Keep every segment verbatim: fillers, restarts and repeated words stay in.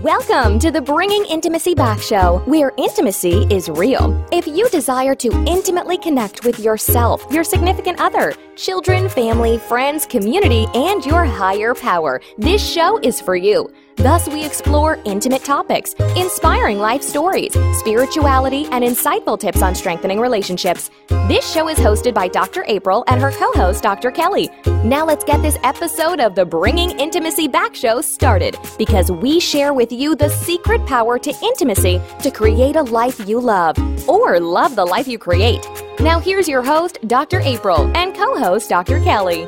Welcome to the Bringing Intimacy Back Show, where intimacy is real. If you desire to intimately connect with yourself, your significant other, children, family, friends, community, and your higher power, this show is for you. Thus, we explore intimate topics, inspiring life stories, spirituality, and insightful tips on strengthening relationships. This show is hosted by Doctor April and her co-host, Doctor Kelly. Now let's get this episode of the Bringing Intimacy Back Show started, because we share with you the secret power to intimacy to create a life you love, or love the life you create. Now here's your host, Doctor April, and co-host, Doctor Kelly.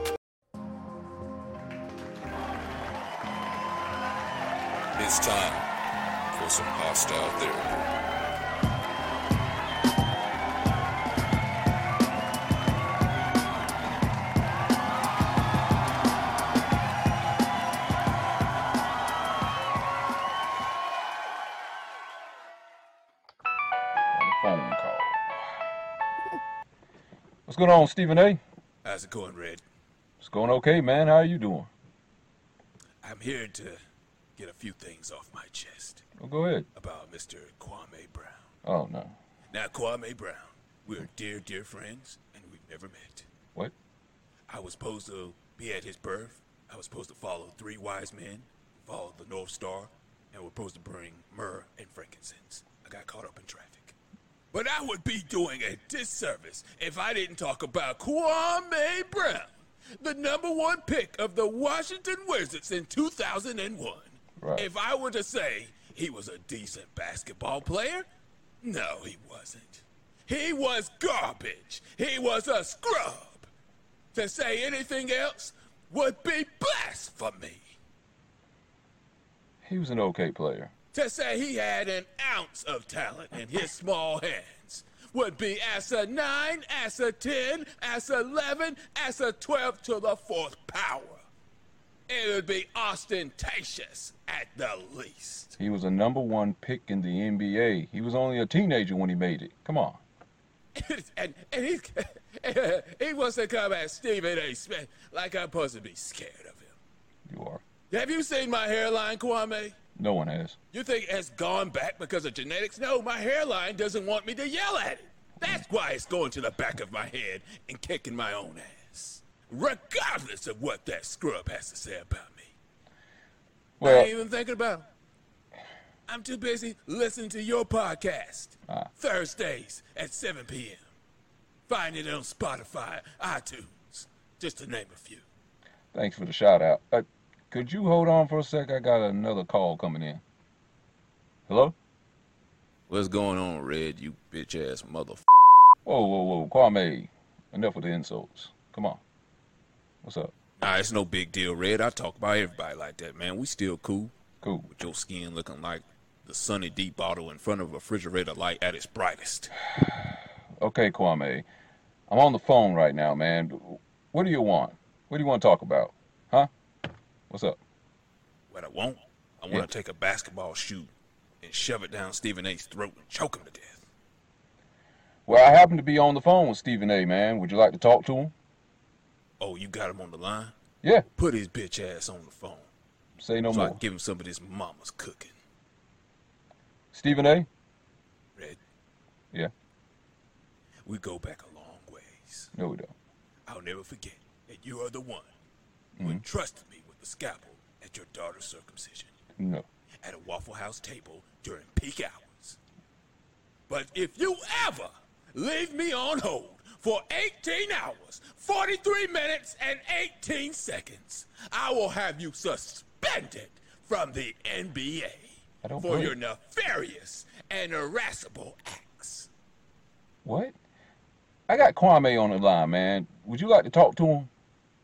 It's time for some hostile therapy. Phone call. What's going on, Stephen A? How's it going, Red? It's going okay, man. How are you doing? I'm here to get a few things off my chest. Well, go ahead. About Mister Kwame Brown. Oh, no. Now, Kwame Brown, we're dear, dear friends, and we've never met. What? I was supposed to be at his birth. I was supposed to follow three wise men, follow the North Star, and we're supposed to bring myrrh and frankincense. I got caught up in traffic. But I would be doing a disservice if I didn't talk about Kwame Brown, the number one pick of the Washington Wizards in two thousand one. Right. If I were to say he was a decent basketball player, no, he wasn't. He was garbage. He was a scrub. To say anything else would be blasphemy. He was an okay player. To say he had an ounce of talent in his small hands would be as a nine, as a ten, as eleven, as a twelve to the fourth power. It would be ostentatious at the least. He was a number one pick in the N B A. He was only a teenager when he made it. Come on. and and he, he wants to come at Stephen A. Smith like I'm supposed to be scared of him. You are. Have you seen my hairline, Kwame? No one has. You think it has gone back because of genetics? No, my hairline doesn't want me to yell at it. That's why it's going to the back of my head and kicking my own ass. Regardless of what that scrub has to say about me. Well, I ain't even thinking about it. I'm too busy listening to your podcast. Ah. Thursdays at seven p.m. Find it on Spotify, iTunes, just to name a few. Thanks for the shout out. Uh, could you hold on for a sec? I got another call coming in. Hello? What's going on, Red, you bitch-ass motherfucker? Whoa, whoa, whoa. Kwame, enough with the insults. Come on. What's up? Nah, it's no big deal, Red. I talk about everybody like that, man. We still cool. Cool. With your skin looking like the Sunny D bottle in front of a refrigerator light at its brightest. Okay, Kwame. I'm on the phone right now, man. What do you want? What do you want to talk about? Huh? What's up? What I want? I want Yeah. to take a basketball shoe and shove it down Stephen A's throat and choke him to death. Well, I happen to be on the phone with Stephen A, man. Would you like to talk to him? Oh, you got him on the line? Yeah. Put his bitch ass on the phone. Say no so I more. can give him some of this mama's cooking. Stephen A? Red, Yeah. we go back a long ways. No, we don't. I'll never forget that you are the one who Mhm. entrusted me with the scalpel at your daughter's circumcision. No. At a Waffle House table during peak hours. But if you ever leave me on hold for eighteen hours, forty-three minutes, and eighteen seconds, I will have you suspended from the N B A I don't for play. your nefarious and irascible acts. What? I got Kwame on the line, man. Would you like to talk to him?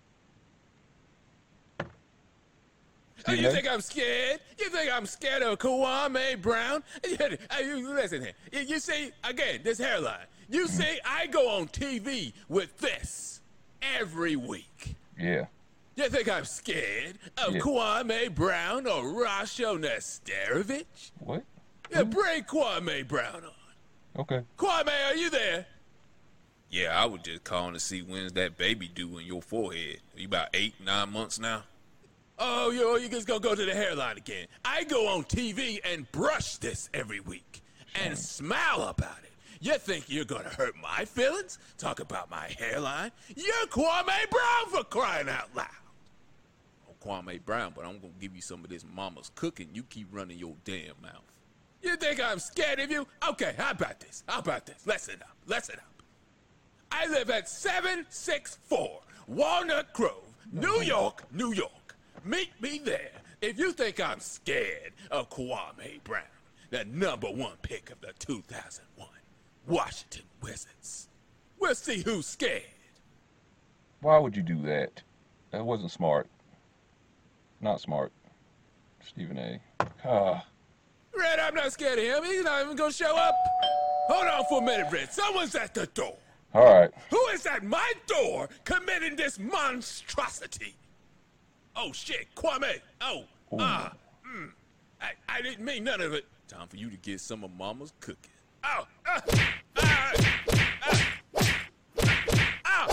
Oh, Stephen you A? think I'm scared? You think I'm scared of Kwame Brown? Hey, you listen here. You- You see, again, this hairline. You Mm-hmm. see, I go on T V with this every week. Yeah. You think I'm scared of Yeah. Kwame Brown or Rasho Nesterovich? What? Yeah, bring Kwame Brown on. Okay. Kwame, are you there? Yeah, I was just calling to see when's that baby due in your forehead. You about eight, nine months now? Oh, you you just gonna go to the hairline again. I go on T V and brush this every week and smile about it. You think you're gonna hurt my feelings? Talk about my hairline? You're Kwame Brown, for crying out loud. I'm Kwame Brown, but I'm gonna give you some of this mama's cooking. You keep running your damn mouth. You think I'm scared of you? Okay, how about this? How about this? Listen up, listen up. I live at seven six four Walnut Grove, New York, New York. Meet me there if you think I'm scared of Kwame Brown, the number one pick of the two thousand one Washington Wizards. We'll see who's scared. Why would you do that? That wasn't smart. Not smart. Stephen A. Ah. Red, I'm not scared of him. He's not even gonna show up. Hold on for a minute, Red. Someone's at the door. All right. Who is at my door committing this monstrosity? Oh, shit, Kwame. Oh, ah, uh, mm, I, I didn't mean none of it. Time for you to get some of Mama's cooking. Oh, uh, uh, uh, uh,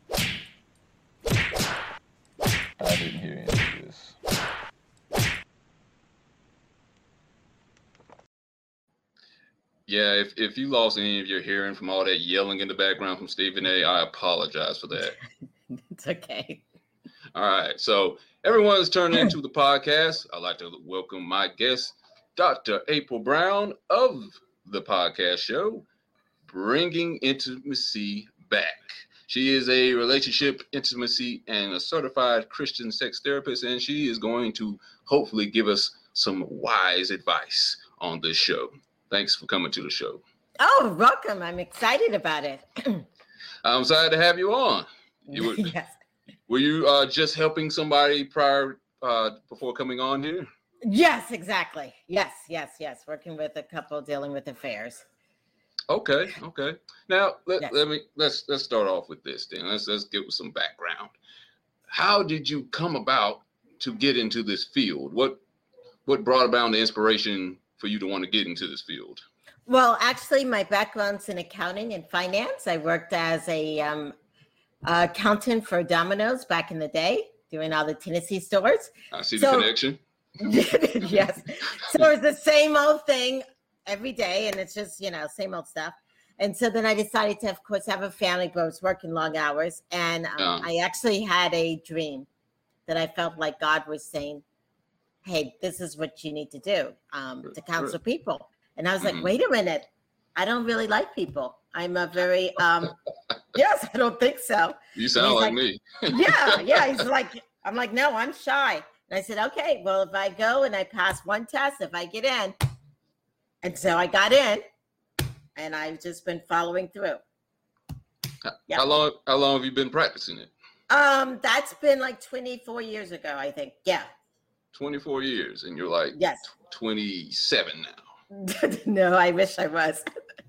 I didn't hear any of this. Yeah, if, if you lost any of your hearing from all that yelling in the background from Stephen A., I apologize for that. It's okay. All right, so everyone's turning into the podcast. I'd like to welcome my guest, Doctor April Brown of the podcast show, Bringing Intimacy Back. She is a relationship, intimacy, and a certified Christian sex therapist, and she is going to hopefully give us some wise advice on this show. Thanks for coming to the show. Oh, welcome. I'm excited about it. I'm excited to have you on. You were, yes. Were you uh, just helping somebody prior uh, before coming on here? Yes, exactly. Yes, yes, yes. Working with a couple dealing with affairs. Okay, okay. Now let, yes. let me let's let's start off with this then. Let's let's give some background. How did you come about to get into this field? What what brought about the inspiration for you to want to get into this field? Well, actually, my background's in accounting and finance. I worked as a um, accountant for Domino's back in the day, doing all the Tennessee stores. I see so, the connection. Yes. So it's the same old thing every day, and it's just, you know, same old stuff. And so then I decided to, of course, have a family, but I was working long hours. And um, Uh. I actually had a dream that I felt like God was saying, hey, this is what you need to do um, to counsel people. And I was like, Mhm. wait a minute. I don't really like people. I'm a very, um, yes, I don't think so. You sound like, like me. Yeah, yeah. He's like, I'm like, no, I'm shy. And I said, okay, well, if I go and I pass one test, if I get in. And so I got in, and I've just been following through. Yeah. How long how long have you been practicing it? Um, that's been like twenty-four years ago, I think. Yeah. twenty-four years, and you're like Yes. twenty-seven now. No, I wish I was.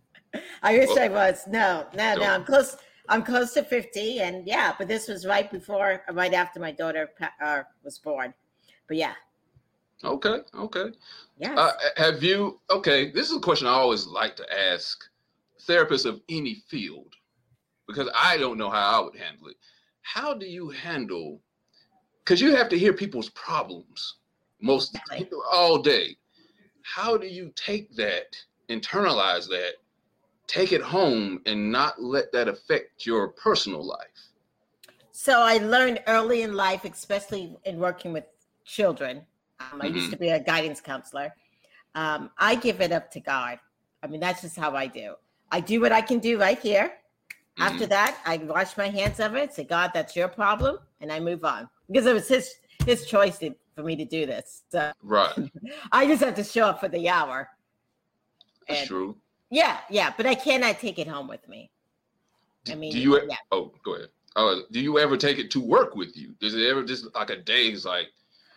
I wish Well, I was. No, no, no. don't. I'm close. I'm close to fifty, and yeah, but this was right before, right after my daughter pa- uh, was born. But yeah, Okay, okay. yeah. Uh, have you, okay, this is a question I always like to ask therapists of any field, because I don't know how I would handle it. How do you handle, because you have to hear people's problems most Exactly. all day. How do you take that, internalize that, take it home, and not let that affect your personal life? So I learned early in life, especially in working with children. Um, I used Mhm. to be a guidance counselor. Um, I give it up to God. I mean, that's just how I do. I do what I can do right here. After Mhm. that, I wash my hands of it, say, God, that's your problem, and I move on. Because it was his his choice to, for me to do this. So Right, I just have to show up for the hour. that's And- true. Yeah, yeah, but I cannot take it home with me. I mean, do you, yeah. oh, go ahead. Uh, do you ever take it to work with you? Does it ever just like a day is like,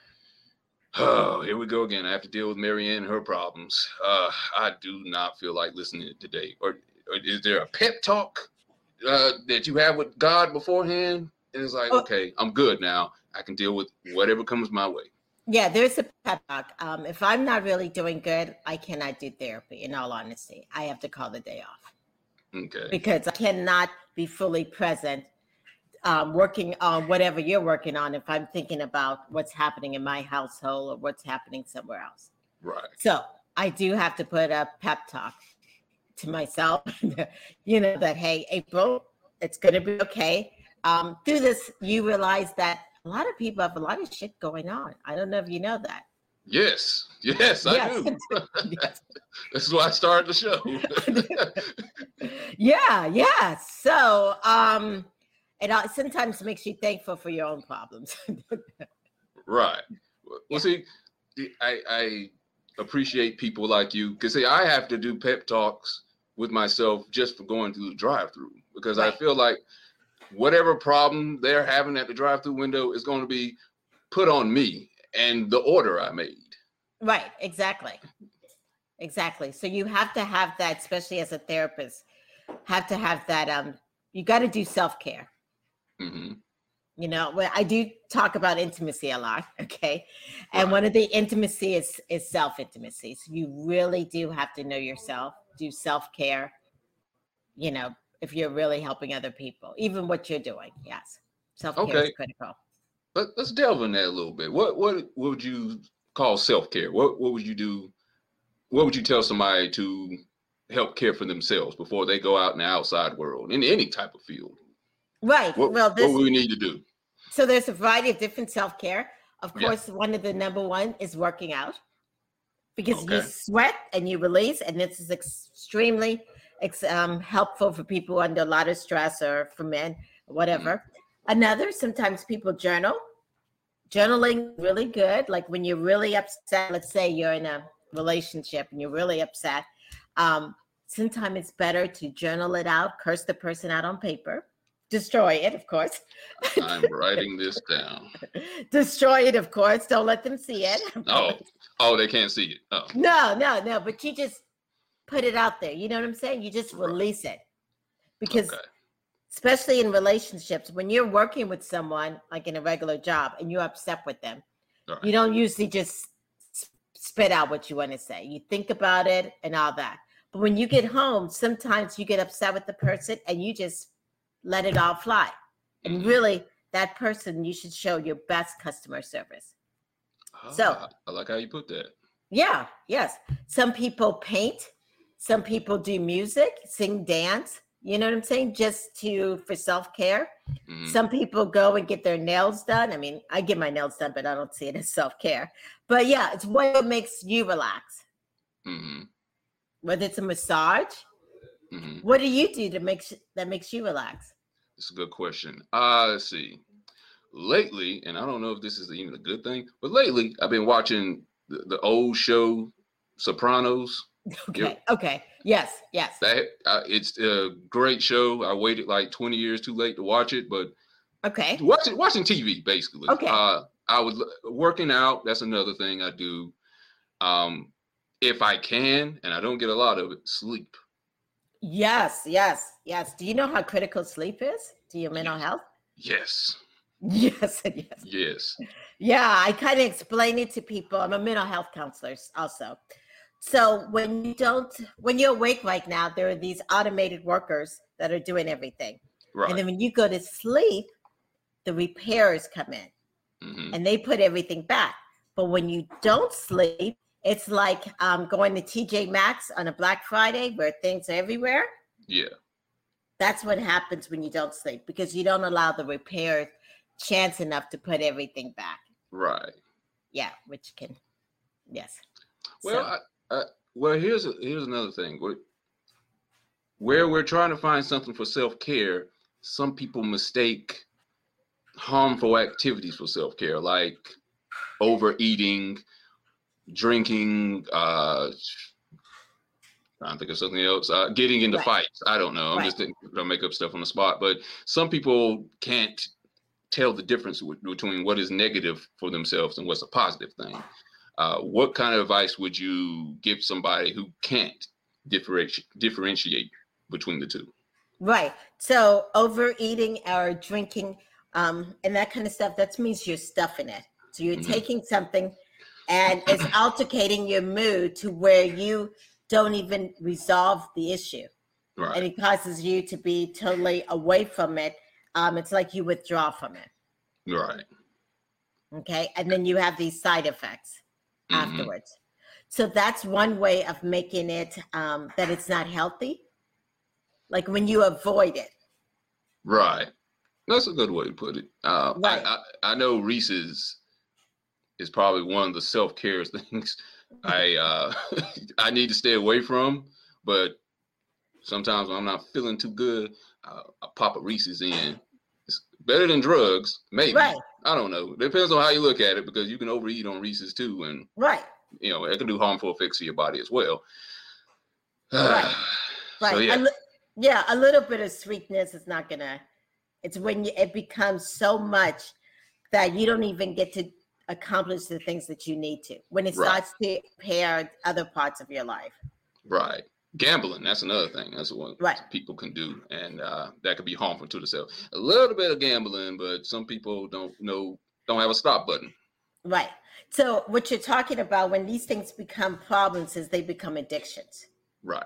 oh, here we go again. I have to deal with Marianne and her problems. Uh, I do not feel like listening today. Or, or is there a pep talk uh, that you have with God beforehand? And it's like, Oh. okay, I'm good now. I can deal with whatever comes my way. Yeah, there's a pep talk. Um, if I'm not really doing good, I cannot do therapy, in all honesty. I have to call the day off Okay. because I cannot be fully present um, working on whatever you're working on if I'm thinking about what's happening in my household or what's happening somewhere else. Right. So I do have to put a pep talk to myself, you know, that, hey, April, it's going to be okay. Um, through this, you realize that a lot of people have a lot of shit going on. I don't know if you know that. Yes, yes, I Yes. do. Yes. That's why I started the show. Yeah, yeah. So um, it uh, sometimes makes you thankful for your own problems. Right. Well, Yeah. see, the- I, I appreciate people like you because see, I have to do pep talks with myself just for going through the drive-through because I Right. feel like whatever problem they're having at the drive-through window is going to be put on me and the order I made. Right, exactly. Exactly. So you have to have that, especially as a therapist, have to have that, um, you got to do self-care. hmm You know, well, I do talk about intimacy a lot, okay? And Right. one of the intimacy is is self-intimacy. So you really do have to know yourself, do self-care, you know, if you're really helping other people, even what you're doing. Yes. Self-care Okay. is critical. Let, let's delve in that a little bit. What what what would you call self-care? What what would you do? What would you tell somebody to help care for themselves before they go out in the outside world in any type of field? Right. What Well, what this would we need to do? so there's a variety of different self-care. Of Yeah. course, one of the number one is working out because you Okay. sweat and you release, and this is extremely ex- um, helpful for people under a lot of stress or for men, whatever. Another, sometimes people journal. Journaling really good. Like when you're really upset, let's say you're in a relationship and you're really upset. Um, sometimes it's better to journal it out, curse the person out on paper, destroy it, of course. I'm writing this down. Destroy it, of course. Don't let them see it. Oh, oh, they can't see it. Oh, No, no, no. But you just put it out there. You know what I'm saying? You just Right. release it. Because okay. especially in relationships, when you're working with someone, like in a regular job, and you're upset with them, All right. you don't usually just s- spit out what you want to say. You think about it and all that. But when you get home, sometimes you get upset with the person and you just let it all fly. And Mhm. really, that person, you should show your best customer service. so- Ah, I like how you put that. Yeah, yes. Some people paint, some people do music, sing, dance. You know what I'm saying? Just to for self-care. Mhm. Some people go and get their nails done. I mean, I get my nails done, but I don't see it as self-care. But yeah, it's what makes you relax. Mhm. Whether it's a massage, Mhm. what do you do to make sh- that makes you relax? It's a good question. Uh, let's see. Lately, and I don't know if this is even a good thing, but lately I've been watching the, the old show Sopranos. Okay, okay, yes, yes. That uh, it's a great show. I waited like twenty years too late to watch it, but Okay, watching watching T V basically. Okay. Uh, I was working out. That's another thing I do. Um, if I can, and I don't get a lot of it, sleep. yes, yes, yes. Do you know how critical sleep is to your mental health? Yes, Yes, and yes. yes. Yeah, I kind of explain it to people. I'm a mental health counselor also. So when you don't, when you're awake right now, there are these automated workers that are doing everything. Right. And then when you go to sleep, the repairers come in hmm and they put everything back. But when you don't sleep, it's like um, going to T J Maxx on a Black Friday where things are everywhere. Yeah. That's what happens when you don't sleep because you don't allow the repair chance enough to put everything back. Right. Yeah, which can, yes. Well, So- I, I, well, here's a, here's another thing. Where, where we're trying to find something for self-care, some people mistake harmful activities for self-care, like overeating, drinking, uh, trying to think of something else, uh, getting into Right. fights. I don't know. I'm Right. just going to make up stuff on the spot. But some people can't tell the difference w- between what is negative for themselves and what's a positive thing. Uh, what kind of advice would you give somebody who can't differentiate differentiate between the two? Right. So overeating or drinking um, and that kind of stuff, that means you're stuffing it. So you're Mhm. taking something and it's altercating your mood to where you don't even resolve the issue. Right. And it causes you to be totally away from it um, it's like you withdraw from it. Right. Okay. And then you have these side effects Mhm. afterwards. So that's one way of making it um, that it's not healthy. Like when you avoid it. Right. That's a good way to put it. Uh, Right. I, I I know Reese's is probably one of the self-care things I uh, I need to stay away from. But sometimes when I'm not feeling too good, uh, I pop a Reese's in. It's better than drugs, maybe. Right. I don't know. Depends on how you look at it, because you can overeat on Reese's too, and Right. you know it can do harmful effects to your body as well. Right. Right. So A yeah. li- yeah. A little bit of sweetness is not gonna. It's when you, it becomes so much that you don't even get to accomplish the things that you need to. When it Right. starts to impair other parts of your life. Right. Gambling, that's another thing. That's what Right. people can do. And uh, that could be harmful to themselves. A little bit of gambling, but some people don't know, don't have a stop button. Right. So what you're talking about when these things become problems is they become addictions. Right.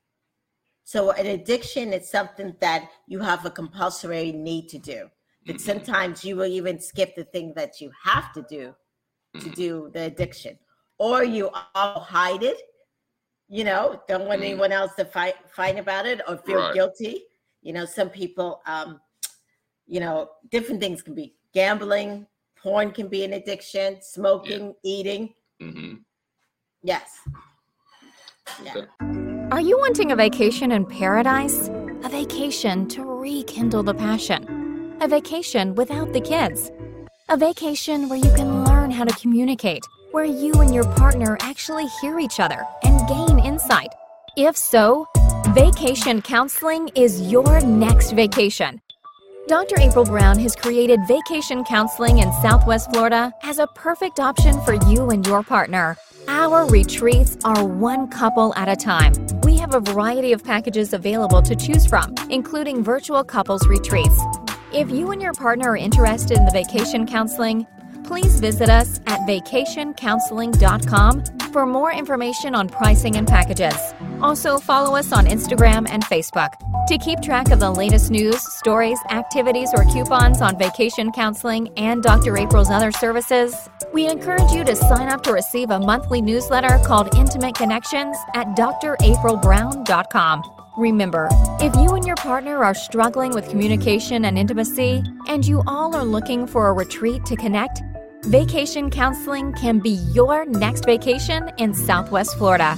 So an addiction is something that you have a compulsory need to do. That Mhm. sometimes you will even skip the thing that you have to do to Mhm. do the addiction, or you all hide it. You know, don't want Mhm. anyone else to fight fight about it or feel Right. guilty. You know, some people, um, you know, different things can be gambling, porn can be an addiction, smoking, eating. hmm Yes. Yeah. Okay. Are you wanting a vacation in paradise? A vacation to rekindle the passion? A vacation without the kids? A vacation where you can learn how to communicate, where you and your partner actually hear each other and gain insight? If so, vacation counseling is your next vacation. Doctor April Brown has created vacation counseling in Southwest Florida as a perfect option for you and your partner. Our retreats are one couple at a time. We have a variety of packages available to choose from, including virtual couples retreats. If you and your partner are interested in the vacation counseling, please visit us at vacation counseling dot com for more information on pricing and packages. Also, follow us on Instagram and Facebook. To keep track of the latest news, stories, activities, or coupons on vacation counseling and Doctor April's other services, we encourage you to sign up to receive a monthly newsletter called Intimate Connections at d r april brown dot com. Remember, if you and your partner are struggling with communication and intimacy, and you all are looking for a retreat to connect, vacation counseling can be your next vacation in Southwest Florida.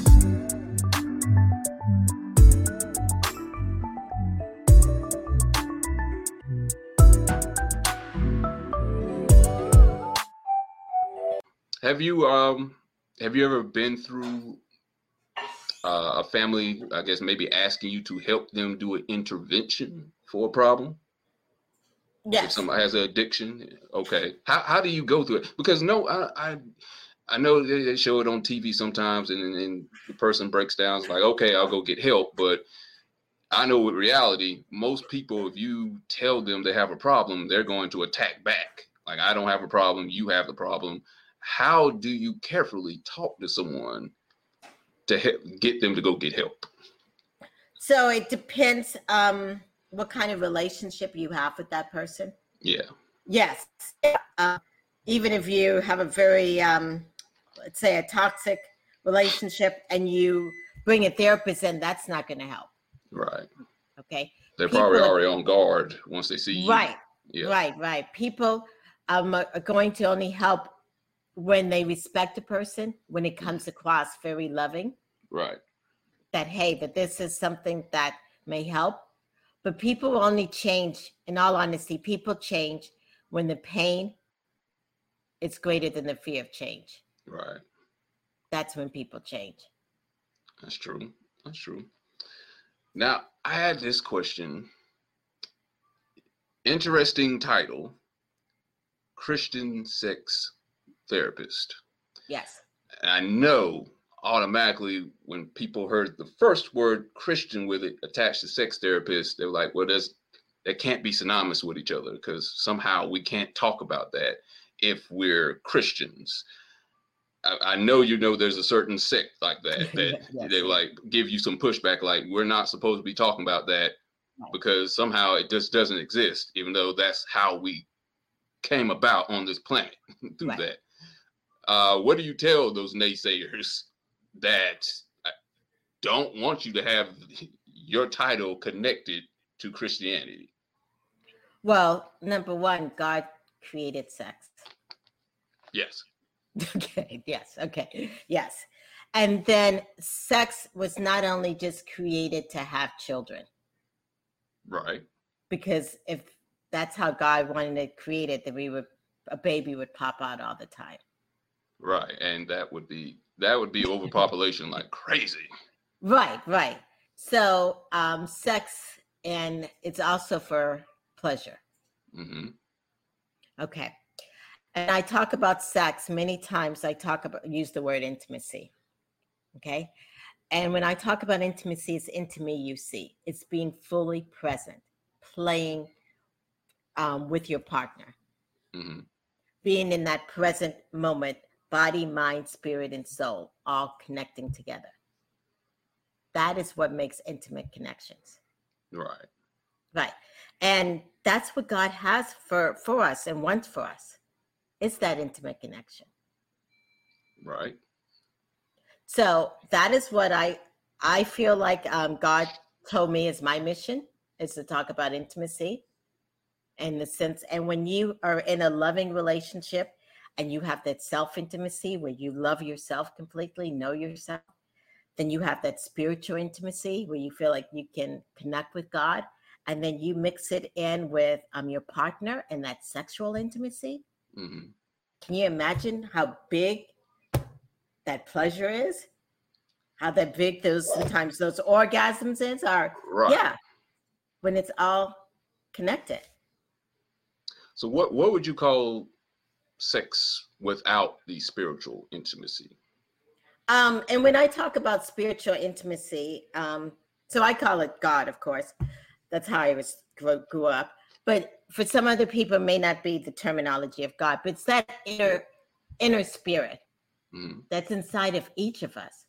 Have you um have you ever been through uh, a family, I guess, maybe asking you to help them do an intervention for a problem? If Yes. somebody has an addiction, okay. How how do you go through it? Because no, I I, I know they, they show it on T V sometimes, and, and and the person breaks down. It's like, okay, I'll go get help, but I know with reality, most people, if you tell them they have a problem, they're going to attack back. Like, I don't have a problem, you have the problem. How do you carefully talk to someone to help, get them to go get help? So it depends um, what kind of relationship you have with that person. Yeah. Yes. Uh, even if you have a very, um, let's say, a toxic relationship and you bring a therapist in, that's not going to help. Right. Okay. They're People probably are- already on guard once they see you. Right. Yeah. Right. Right. People um, are going to only help when they respect a person, when it comes across very loving, Right. that, hey, that this is something that may help. But people will only change, in all honesty, people change when the pain is greater than the fear of change. Right. That's when people change. That's true. That's true. Now, I had this question. Interesting title, Christian sex therapist. Yes. And I know automatically when people heard the first word Christian with it attached to sex therapist, they're like, well, there's, that can't be synonymous with each other because somehow we can't talk about that if we're Christians. I, I know, you know, there's a certain sect like that, that Yes. they like give you some pushback, like we're not supposed to be talking about that because somehow it just doesn't exist, even though that's how we came about on this planet through Right. that. Uh, what do you tell those naysayers that don't want you to have your title connected to Christianity? Well, number one, God created sex. Yes. Okay, yes, okay, yes. And then sex was not only just created to have children, Right. because if that's how God wanted to create it, then we would a baby would pop out all the time. Right. And that would be that would be overpopulation like crazy. Right, right. So um, sex, and it's also for pleasure. Mm-hmm. Okay. And I talk about sex many times. I talk about use the word intimacy. Okay. And when I talk about intimacy, it's intimacy you see. It's being fully present, playing um, with your partner, Mm-hmm. being in that present moment, body, mind, spirit, and soul, all connecting together. That is what makes intimate connections. Right. Right. And that's what God has for, for us and wants for us. It's that intimate connection. Right. So that is what I I feel like um, God told me is my mission, is to talk about intimacy in the sense. And when you are in a loving relationship and you have that self-intimacy where you love yourself completely, know yourself, then you have that spiritual intimacy where you feel like you can connect with God. And then you mix it in with um, your partner and that sexual intimacy. Mm-hmm. Can you imagine how big that pleasure is? How that big those sometimes those orgasms is are? Right. Yeah, when it's all connected. So what what would you call sex without the spiritual intimacy? Um, and when I talk about spiritual intimacy, um, so I call it God, of course. That's how I was grew, grew up. But for some other people, it may not be the terminology of God, but it's that inner inner spirit Mm-hmm. that's inside of each of us.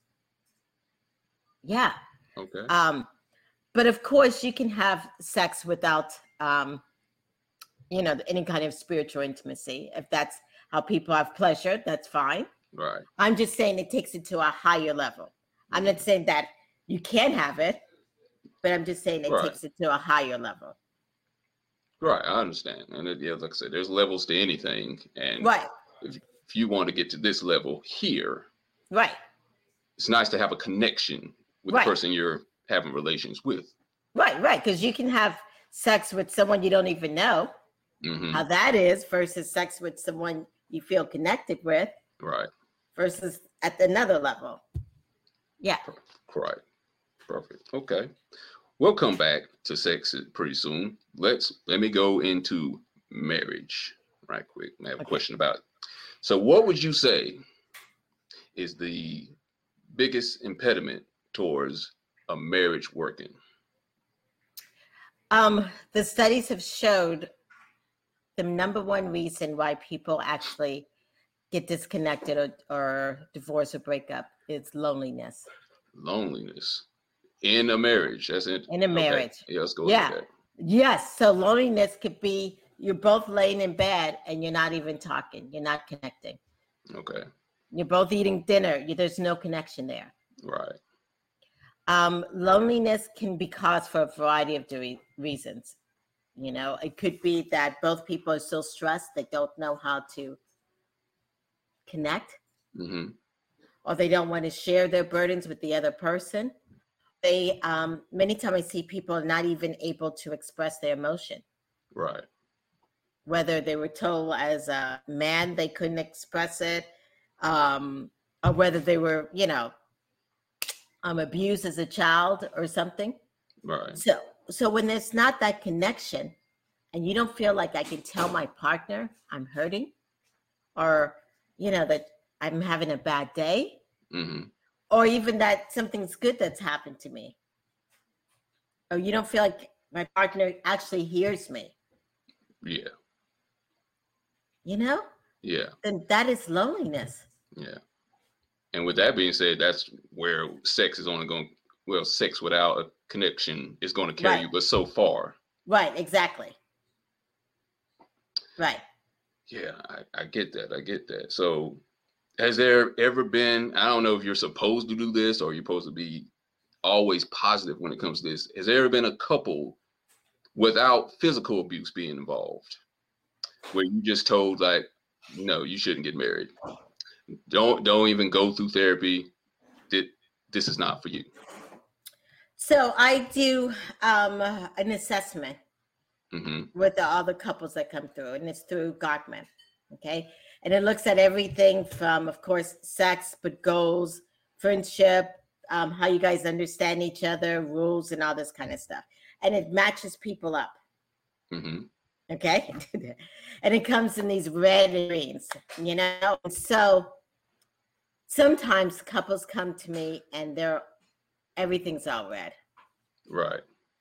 Yeah. Okay. Um, but of course, you can have sex without, um, you know, any kind of spiritual intimacy. If that's how people have pleasure, that's fine. Right. I'm just saying it takes it to a higher level. I'm not saying that you can have it, but I'm just saying it Right. takes it to a higher level. Right. I understand. And it, yeah, like I said, there's levels to anything. And Right, if, if you want to get to this level here, right, it's nice to have a connection with Right. the person you're having relations with. right, right. Because you can have sex with someone you don't even know Mm-hmm. how that is versus sex with someone you feel connected with Right. versus at another level. Yeah. Right. Perfect. Okay. We'll come back to sex pretty soon. Let's let me go into marriage right quick. I have a Okay. question about it. So what would you say is the biggest impediment towards a marriage working? Um, the studies have showed the number one reason why people actually get disconnected or, or divorce or break up is loneliness Loneliness in a marriage. That's it. in a marriage. Yeah, let's go Yeah. with that. Yes. So loneliness could be you're both laying in bed and you're not even talking. You're not connecting. Okay. You're both eating dinner. You, there's no connection there. Right. Um, loneliness can be caused for a variety of re- reasons. You know, it could be that both people are so stressed they don't know how to connect, Mm-hmm. or they don't want to share their burdens with the other person. They um, many times I see people not even able to express their emotion. Right. Whether they were told as a man they couldn't express it, um, or whether they were, you know, um, abused as a child or something. Right. So, so when there's not that connection, and you don't feel like I can tell my partner I'm hurting, or you know that I'm having a bad day, Mm-hmm. or even that something's good that's happened to me, or you don't feel like my partner actually hears me, Yeah. you know, Yeah. then that is loneliness. Yeah. And with that being said, that's where sex is only going to well, sex without a connection is going to carry Right. you, but so far. Right, exactly. Right. Yeah, I, I get that. I get that. So has there ever been, I don't know if you're supposed to do this or you're supposed to be always positive when it comes to this. Has there ever been a couple without physical abuse being involved where you just told like, no, you shouldn't get married. Don't, don't even go through therapy. That this is not for you. So I do um, an assessment Mm-hmm. with the, all the couples that come through, and it's through Gottman, okay? And it looks at everything from, of course, sex, but goals, friendship, um, how you guys understand each other, rules, and all this kind of stuff. And it matches people up, Mm-hmm. okay? And it comes in these red and greens, you know? So sometimes couples come to me and they're, everything's all red. Right.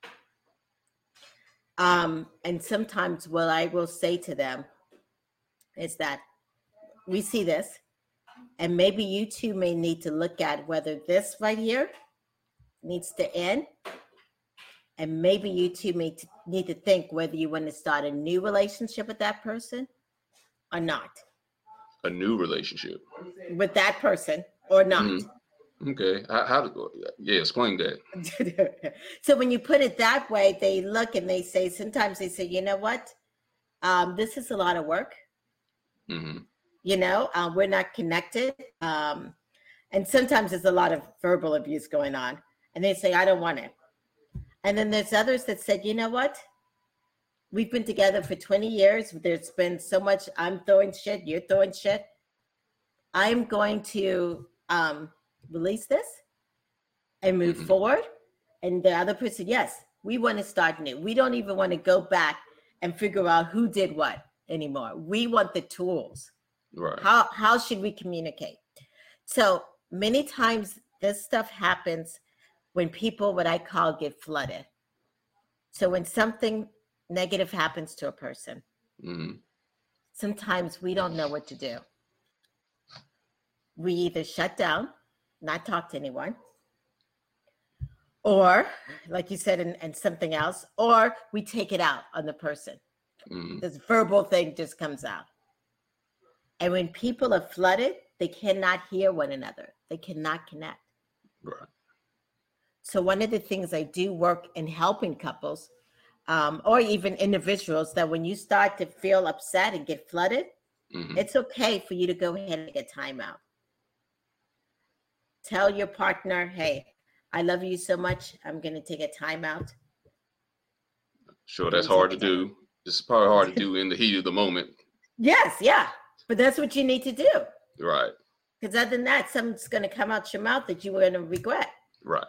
Um, and sometimes what I will say to them is that we see this, and maybe you two may need to look at whether this right here needs to end. And maybe you two may t- need to think whether you want to start a new relationship with that person or not, A new relationship. with that person or not. Mhm. Okay. How, how to, yeah, explain that. So when you put it that way, they look and they say, sometimes they say, you know what? Um, this is a lot of work. Mm-hmm. You know, uh, we're not connected. Um, and sometimes there's a lot of verbal abuse going on. And they say, I don't want it. And then there's others that said, you know what? We've been together for twenty years. There's been so much, I'm throwing shit, you're throwing shit. I'm going to um, release this and move Mhm. forward. And the other person, yes, we want to start new. We don't even want to go back and figure out who did what anymore. We want the tools. Right. How how should we communicate? So many times this stuff happens when people, what I call, get flooded. So when something negative happens to a person, Mm-hmm. sometimes we don't know what to do. We either shut down, not talk to anyone, or like you said, and, and something else, or we take it out on the person. Mm-hmm. This verbal thing just comes out. And when people are flooded, they cannot hear one another. They cannot connect. Right. So one of the things I do work in helping couples, um, or even individuals, that when you start to feel upset and get flooded, Mm-hmm. it's okay for you to go ahead and take a time out. Tell your partner, hey, I love you so much. I'm going to take a time out. Sure, that's hard to do. It's probably hard to do in the heat of the moment. Yes, yeah. But that's what you need to do. Right. Because other than that, something's going to come out your mouth that you're going to regret. Right.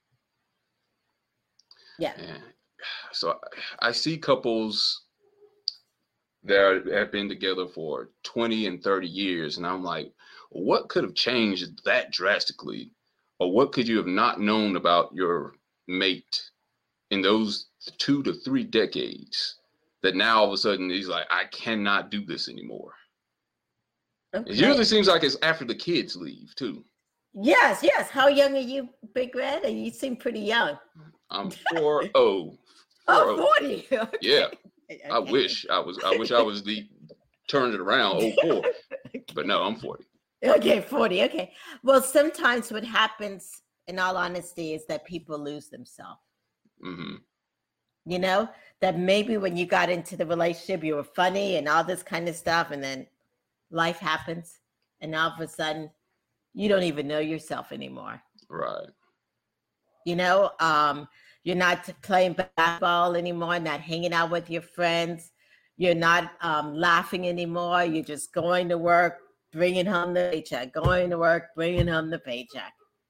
Yeah. And so I see couples that have been together for twenty and thirty years, and I'm like, what could have changed that drastically? Or what could you have not known about your mate in those two to three decades that now all of a sudden he's like, I cannot do this anymore? Okay. It usually seems like it's after the kids leave too. Yes, yes. How young are you, Big Red? You seem pretty young. I'm four oh. Oh, forty. Okay. Yeah. I Okay. wish I was. I wish I was the turned it around. Oh, four. But no, I'm forty. Okay, forty. Okay. Well, sometimes what happens, in all honesty, is that people lose themselves. Mm-hmm. You know, that maybe when you got into the relationship, you were funny and all this kind of stuff, and then life happens, and all of a sudden, you don't even know yourself anymore. Right. You know, um, you're not playing basketball anymore, not hanging out with your friends. You're not um, laughing anymore. You're just going to work, bringing home the paycheck, going to work, bringing home the paycheck.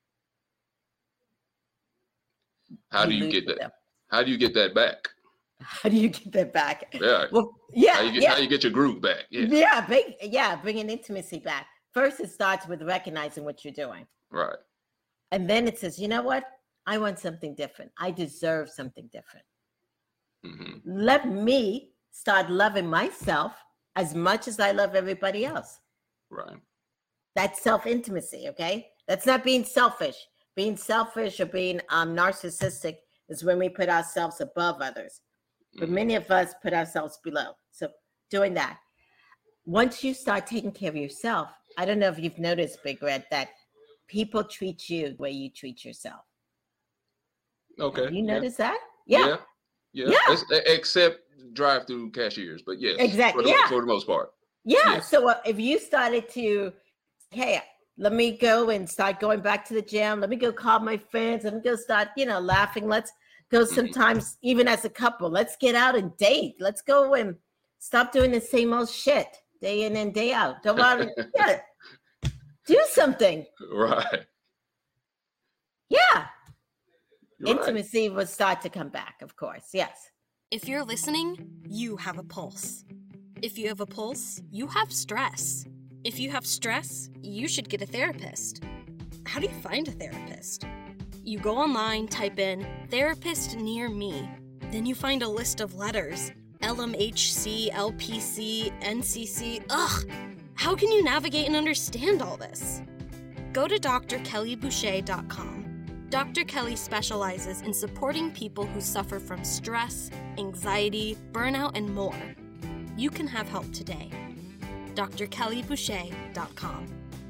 How do you lose get that? yourself. How do you get that back? How do you get that back? Yeah. Well, yeah, How you get? yeah, How you get your groove back? Yeah. yeah, bring, yeah, bringing intimacy back. First, it starts with recognizing what you're doing. Right. And then it says, you know what? I want something different. I deserve something different. Mm-hmm. Let me start loving myself as much as I love everybody else. Right. That's self-intimacy, okay? That's not being selfish. Being selfish or being um, narcissistic is when we put ourselves above others. But many of us put ourselves below. So doing that. Once you start taking care of yourself, I don't know if you've noticed, Big Red, that people treat you the way you treat yourself. Okay. Have you yeah. noticed that? Yeah. Yeah. Yeah. Yeah. It's- except drive-through cashiers, but yes. Exactly, For the, yeah. for the most part. Yeah. Yes. So uh, if you started to, hey, let me go and start going back to the gym. Let me go call my friends. Let me go start, you know, laughing. Let's go sometimes, mm-hmm. even as a couple. Let's get out and date. Let's go and stop doing the same old shit day in and day out. Go out and yeah, do something. Right. Yeah. You're Intimacy right. will start to come back, of course. Yes. If you're listening, you have a pulse. If you have a pulse, you have stress. If you have stress, you should get a therapist. How do you find a therapist? You go online, type in therapist near me. Then you find a list of letters. L M H C, L P C, N C C. Ugh! How can you navigate and understand all this? Go to D R kelly boucher dot com. Doctor Kelly specializes in supporting people who suffer from stress, anxiety, burnout, and more. You can have help today. D R kelly boucher dot com.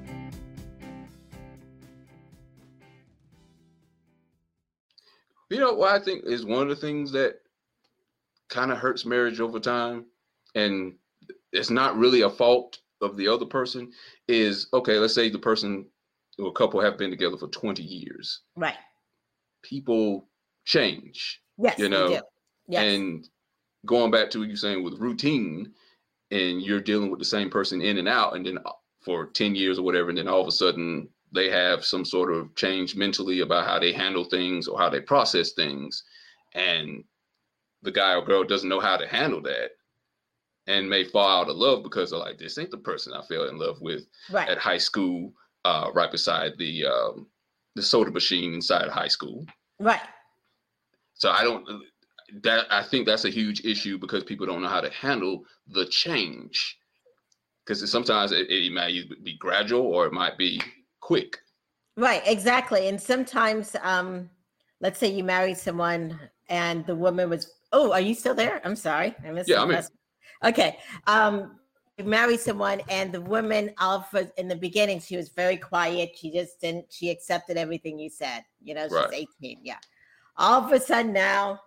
You know what I think is one of the things that kind of hurts marriage over time, and it's not really a fault of the other person, is, okay, let's say the person or a couple have been together for twenty years. Right. People change. Yes, you know, they do. Yes. And going back to what you're saying with routine, and you're dealing with the same person in and out, and then for ten years or whatever, and then all of a sudden they have some sort of change mentally about how they handle things or how they process things, and the guy or girl doesn't know how to handle that and may fall out of love because they're like, this ain't the person I fell in love with right. at high school, uh, right beside the um, the soda machine inside high school. Right. So I don't, that I think that's a huge issue because people don't know how to handle the change. Because sometimes it, it might be gradual or it might be quick. Right, exactly. And sometimes, um, let's say you marry someone and the woman was, oh, are you still there? I'm sorry. I missed yeah, I'm here. Okay. Um, you marry someone and the woman, Alpha, in the beginning, she was very quiet. She just didn't, she accepted everything you said. You know, she's right. eighteen. Yeah. All of a sudden now,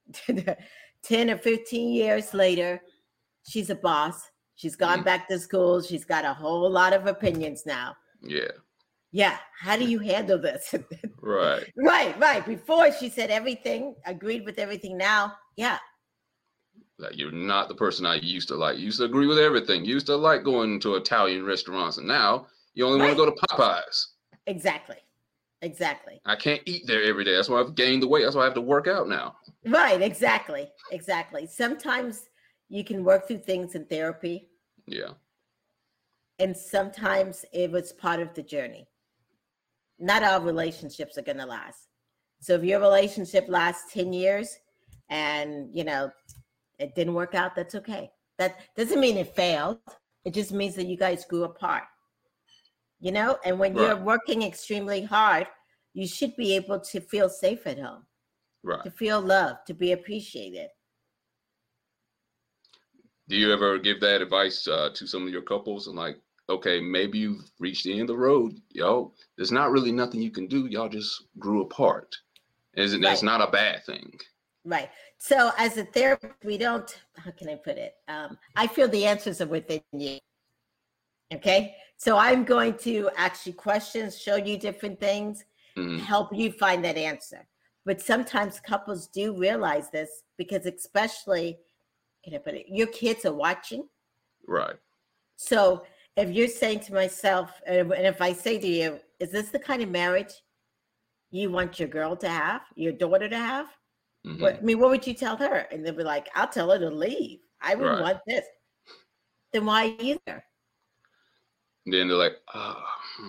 ten or fifteen years later, she's a boss. She's gone mm-hmm. back to school. She's got a whole lot of opinions now. Yeah. Yeah. How do you handle this? Right. Right, right. Before she said everything, agreed with everything. Now, yeah. Like, you're not the person I used to like. You used to agree with everything. You used to like going to Italian restaurants, and now you only right. want to go to Popeyes. Exactly. Exactly. I can't eat there every day. That's why I've gained the weight. That's why I have to work out now. Right. Exactly. Exactly. Sometimes you can work through things in therapy. Yeah. And sometimes it was part of the journey. Not all relationships are going to last. So if your relationship lasts ten years and, you know, it didn't work out, that's okay. That doesn't mean it failed. It just means that you guys grew apart. You know, and when right. you're working extremely hard, you should be able to feel safe at home. Right. To feel loved, to be appreciated. Do you ever give that advice uh, to some of your couples and like, okay, maybe you've reached the end of the road, yo, there's not really nothing you can do. Y'all just grew apart. Isn't that's right. not a bad thing. Right. So as a therapist, we don't, how can I put it? Um, I feel the answers are within you. Okay. So I'm going to ask you questions, show you different things, mm-hmm. help you find that answer. But sometimes couples do realize this because especially, can I put it, your kids are watching. Right. So if you're saying to myself, and if I say to you, is this the kind of marriage you want your girl to have, your daughter to have? Mm-hmm. What, I mean, what would you tell her? And they'll be like, I'll tell her to leave. I wouldn't right. want this. Then why either? Then they're like, oh.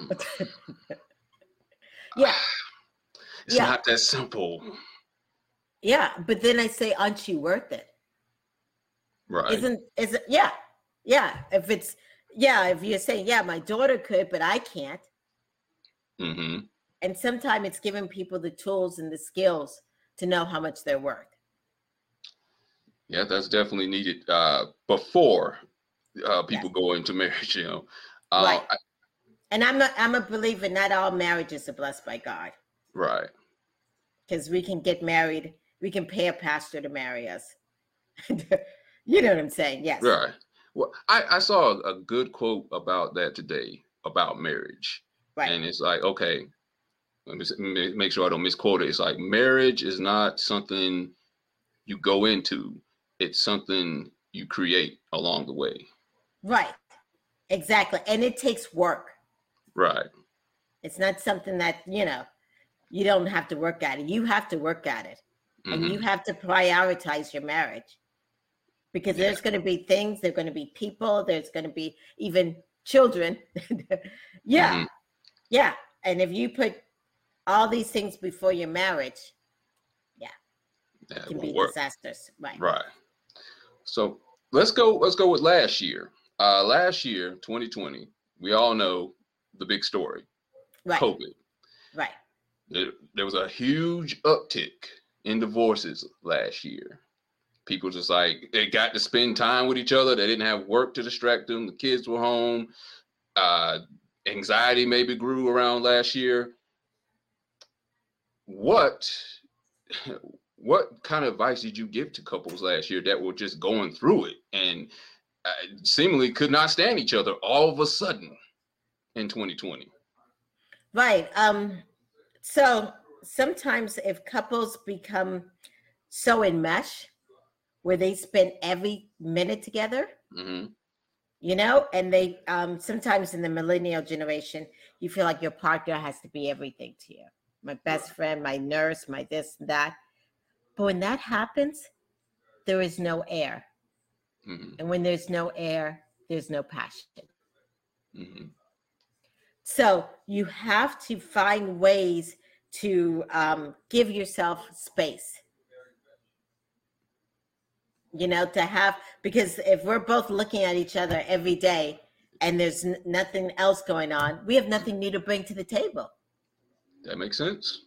yeah. It's yeah. not that simple. Yeah. But then I say, aren't you worth it? Right. Isn't, is it? Yeah. Yeah. If it's, yeah. If you're saying, yeah, my daughter could, but I can't. Mm-hmm. And sometimes it's giving people the tools and the skills to know how much they're worth. Yeah, that's definitely needed uh, before uh, people Yes. go into marriage, you know. Uh, Right. I- And I'm a, I'm a believer not all marriages are blessed by God, right. because we can get married. We can pay a pastor to marry us. You know what I'm saying? Yes. Right. Well, I, I saw a good quote about that today about marriage. Right. And it's like, okay, let me s- ma- make sure I don't misquote it. It's like marriage is not something you go into, it's something you create along the way. Right. Exactly. And it takes work. Right. It's not something that, you know, you don't have to work at it. You have to work at it. And you Mhm. have to prioritize your marriage, because Yeah. there's going to be things, there's going to be people, there's going to be even children. Yeah. Mhm. Yeah. And if you put all these things before your marriage, Yeah, it it can won't be work. disasters. Right. Right. So let's go. Let's go with last year. Uh, last year, twenty twenty. We all know the big story, Right. COVID. Right. There, there was a huge uptick in divorces last year. People just like they got to spend time with each other. They didn't have work to distract them. The kids were home. Uh, anxiety maybe grew around last year. What what kind of advice did you give to couples last year that were just going through it and uh, seemingly could not stand each other all of a sudden in twenty twenty? Right. Um, so sometimes if couples become so enmeshed where they spend every minute together, Hmm. you know, and they um sometimes in the millennial generation, you feel like your partner has to be everything to you. My best friend, my nurse, my this and that. But when that happens, there is no air. Hmm. And when there's no air, there's no passion. Hmm. So you have to find ways to um, give yourself space. You know, to have, because if we're both looking at each other every day and there's n- nothing else going on, we have nothing new to bring to the table. That makes sense.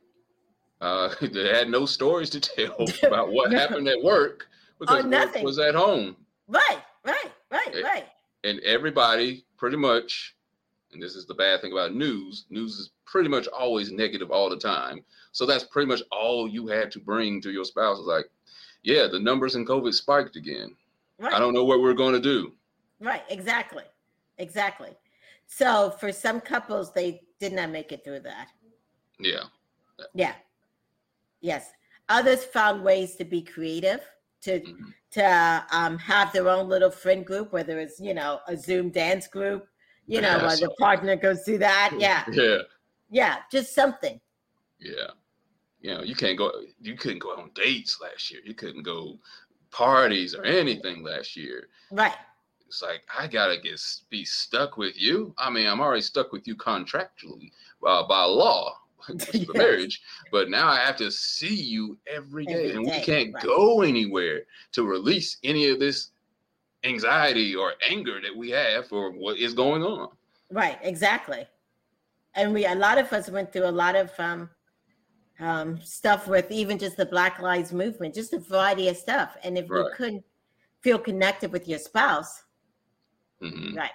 Uh, they had no stories to tell about what No. happened at work because Oh, work nothing. was at home. Right, right, right, Eh, right. And everybody pretty much, and this is the bad thing about news, news is pretty much always negative all the time. So that's pretty much all you had to bring to your spouse. Is like, yeah, the numbers in COVID spiked again. Right. I don't know what we're going to do. Right, exactly. Exactly. So for some couples, they did not make it through that. Yeah. Yeah. Yes. Others found ways to be creative, to Mhm. to um, have their own little friend group, whether it's, you know, a Zoom dance group, you know, Yeah, where the partner goes through that. Yeah. Yeah. Yeah. Just something. Yeah. You know, you can't go, you couldn't go on dates last year. You couldn't go parties or anything last year. Right. It's like, I gotta get be stuck with you. I mean, I'm already stuck with you contractually uh, by law, which is the Yes. marriage, but now I have to see you every day, Every and we day, can't right. go anywhere to release any of this anxiety or anger that we have for what is going on. Right. Exactly. And we, a lot of us went through a lot of um, um, stuff with even just the Black Lives Movement, just a variety of stuff. And if you Right. couldn't feel connected with your spouse, Mhm. right.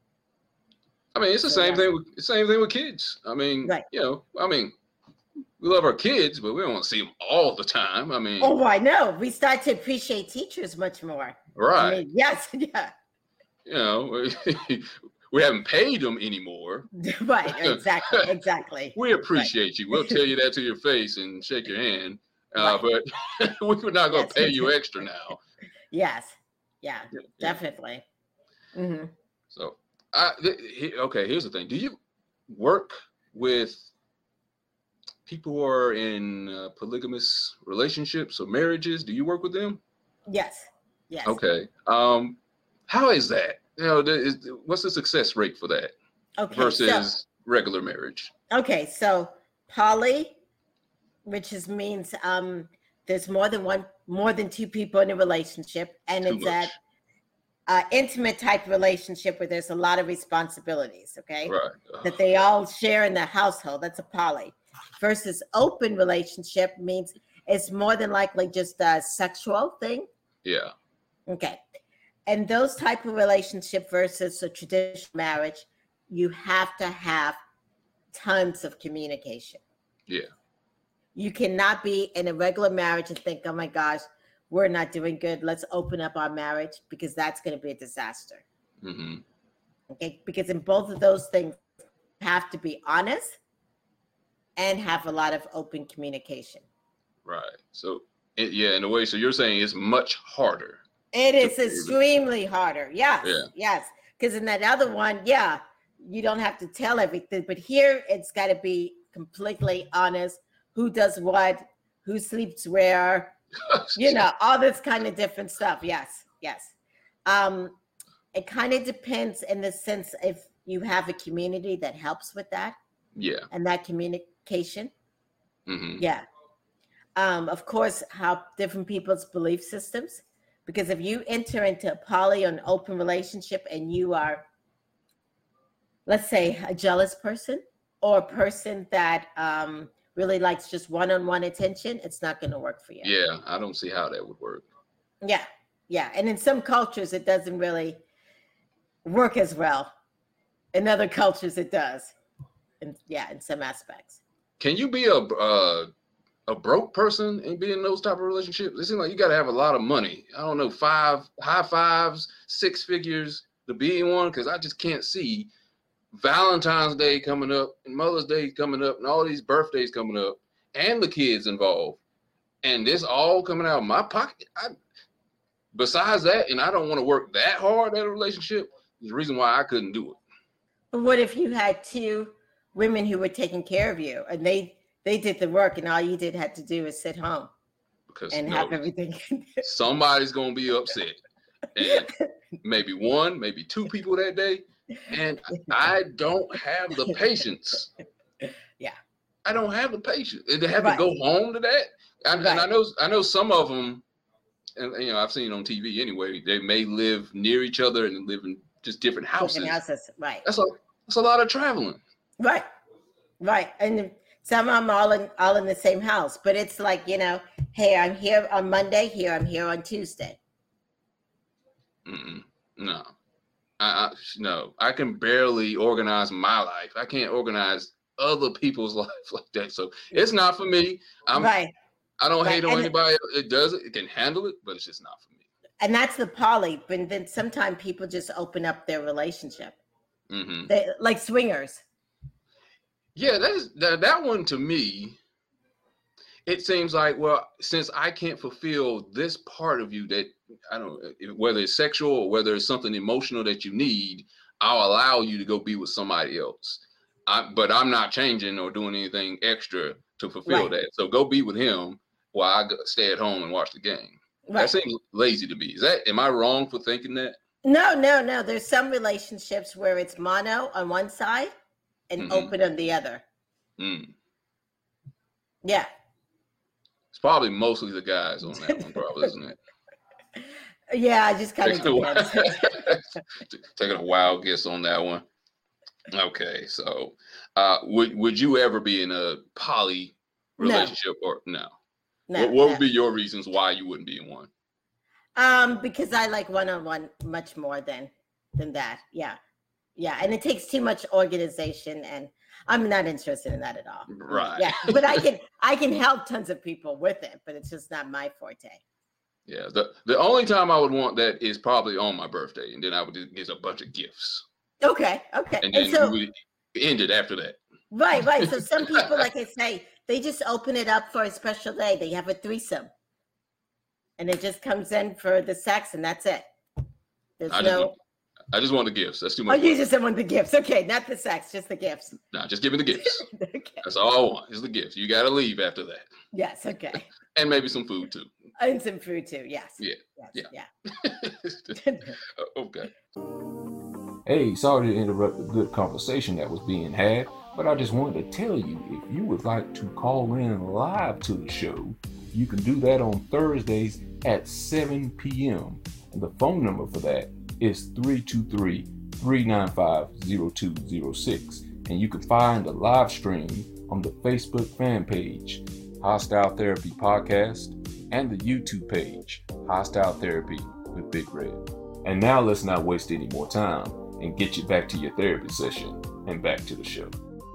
I mean, it's the So, same yeah. thing. With, same thing with kids. I mean, Right. you know, I mean, we love our kids, but we don't want to see them all the time. I mean, Oh, I know. We start to appreciate teachers much more. I right? mean, yes, yeah, You know, we haven't paid them anymore. right, exactly, exactly. We appreciate you. We'll tell you that to your face and shake your hand. Uh, Right. But we're not going Yes. to pay you extra now. Yes, yeah, Yeah. definitely. Hmm. So, I, th- he- okay, here's the thing. Do you work with people who are in uh, polygamous relationships or marriages? Do you work with them? Yes, yes. Okay. Um, how is that? You know, the, is, what's the success rate for that Okay, versus regular marriage? so okay, so poly, which is means um, there's more than one, more than two people in a relationship, and Too it's much. at uh, intimate type relationship where there's a lot of responsibilities, okay? Right. That they all share in the household. That's a poly. Versus open relationship means it's more than likely just a sexual thing. Yeah. Okay. And those type of relationship versus a traditional marriage, you have to have tons of communication. Yeah. You cannot be in a regular marriage and think, oh my gosh, we're not doing good. Let's open up our marriage, because that's going to be a disaster. Mm-hmm. Okay. Because in both of those things, you have to be honest and have a lot of open communication. Right. So, it, yeah, in a way, so you're saying it's much harder. It is extremely harder. Yes. Yeah. Yes. Because in that other one, yeah, you don't have to tell everything. But here, it's got to be completely honest. Who does what? Who sleeps where? You know, all this kind of different stuff. Yes. Yes. Um, it kind of depends in the sense if you have a community that helps with that. Yeah. And that communication. Mm-hmm. Yeah. Um, of course, how different people's belief systems. Because if you enter into a poly or an open relationship and you are, let's say, a jealous person or a person that um, really likes just one-on-one attention, it's not going to work for you. Yeah, I don't see how that would work. Yeah, yeah. And in some cultures, it doesn't really work as well. In other cultures, it does. And yeah, in some aspects. Can you be a uh, a broke person and be in those type of relationships? It seems like you got to have a lot of money. I don't know, five, high fives, six figures to be in one, because I just can't see Valentine's Day coming up and Mother's Day coming up and all these birthdays coming up and the kids involved. And this all coming out of my pocket. I, besides that, and I don't want to work that hard at a relationship, is the reason why I couldn't do it. But what if you had two women who were taking care of you and they They did the work, and all you did had to do is sit home because and no, have everything. Somebody's gonna be upset, and maybe one, maybe two people that day, and I don't have the patience. Yeah, I don't have the patience. They have right. to go home to that, and, right. and I know, I know some of them, and you know, I've seen it on T V anyway. They may live near each other and live in just different houses. Different houses, right? That's a that's a lot of traveling. Right, right, and. Some of them all in all in the same house, but it's like, you know, hey, I'm here on Monday, here I'm here on Tuesday. Mm-mm. No, I, I no, I can barely organize my life. I can't organize other people's life like that. So it's not for me. I'm right. I don't right. hate on and anybody. It does it. It can handle it, but it's just not for me. And that's the poly. But then sometimes people just open up their relationship, Mm-hmm. they, like swingers. Yeah, that's that, that one to me, it seems like, well, since I can't fulfill this part of you that, I don't know, whether it's sexual or whether it's something emotional that you need, I'll allow you to go be with somebody else. I, but I'm not changing or doing anything extra to fulfill right. that. So go be with him while I go, stay at home and watch the game. Right. That seems lazy to me. Is that, am I wrong for thinking that? No, no, no. There's some relationships where it's mono on one side and mm-hmm. open on the other. Mm. Yeah. It's probably mostly the guys on that one, probably, isn't it? Yeah, I just kind of taking a wild guess on that one. Okay, so uh, would would you ever be in a poly relationship no. or no? No. What, what no. would be your reasons why you wouldn't be in one? Um, because I like one-on-one much more than than that. Yeah. Yeah, and it takes too much organization, and I'm not interested in that at all. Right. Yeah, but I can I can help tons of people with it, but it's just not my forte. Yeah, the the only time I would want that is probably on my birthday, and then I would get a bunch of gifts. Okay, okay. And then and so, we would end it after that. Right, right. So some people, like I say, they just open it up for a special day. They have a threesome, and it just comes in for the sex, and that's it. There's I no. Just want, I just want the gifts. That's too much. Oh, you just want the gifts. Okay, not the sex, just the gifts. No, nah, just give me the gifts. Okay. That's all I want is the gifts. You got to leave after that. Yes, okay. And maybe some food too. And some food too, yes. Yeah, yes, yeah. yeah. Okay. Hey, sorry to interrupt the good conversation that was being had, but I just wanted to tell you, if you would like to call in live to the show, you can do that on Thursdays at seven p.m. And the phone number for that is three two three, three nine five, zero two zero six. And you can find the live stream on the Facebook fan page, Hostile Therapy Podcast, and the YouTube page, Hostile Therapy with Big Red. And now let's not waste any more time and get you back to your therapy session and back to the show.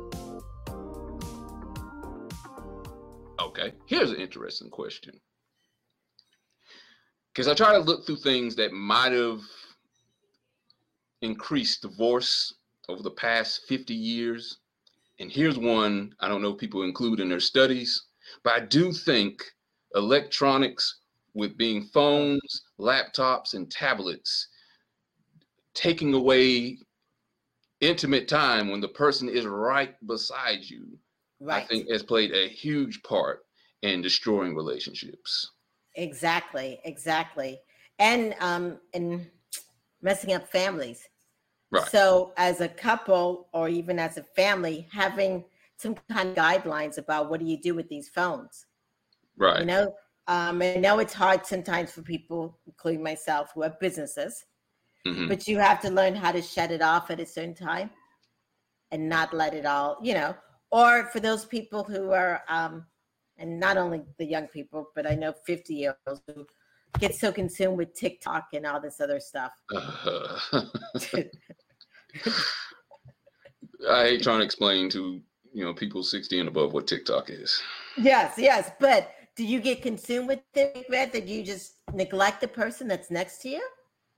Okay, here's an interesting question. Because I try to look through things that might have increased divorce over the past fifty years. And here's one I don't know if people include in their studies, but I do think electronics, with being phones, laptops, and tablets, taking away intimate time when the person is right beside you, Right. I think has played a huge part in destroying relationships. Exactly, exactly. And um and messing up families. Right. So as a couple or even as a family, having some kind of guidelines about what do you do with these phones? Right. You know, um, I know it's hard sometimes for people, including myself, who have businesses, Mhm. but you have to learn how to shut it off at a certain time and not let it all, you know, or for those people who are, um, and not only the young people, but I know fifty year olds who get so consumed with TikTok and all this other stuff. Uh, I hate trying to explain to, you know, people sixty and above what TikTok is. Yes, yes. But do you get consumed with it, Red, that you just neglect the person that's next to you?